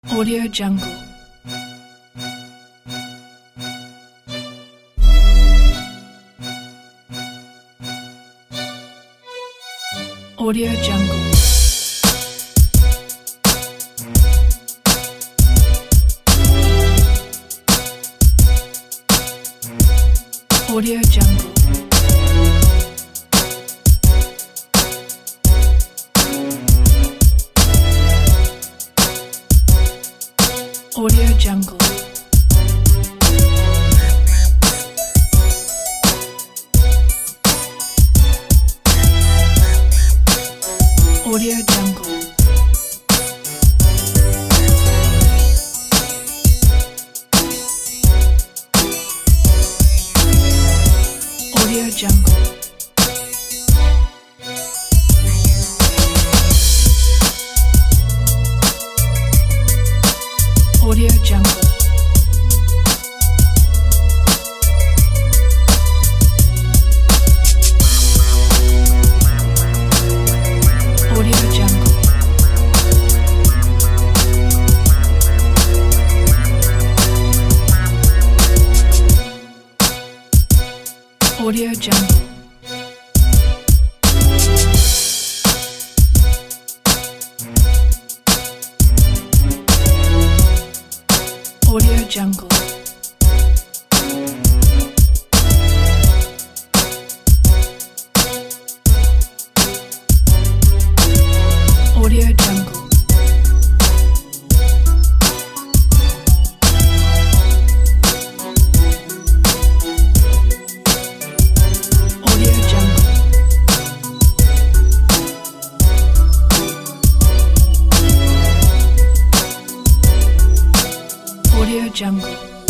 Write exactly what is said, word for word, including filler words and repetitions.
Audio Jungle. Audio Jungle. Audio Jungle. Audio Jungle. Audio Jungle. Audio Jungle. Audio Jungle. Audio Jungle. Audio Jungle. Audio Jungle. Audio Jungle. Audio Jungle. Audio Jungle.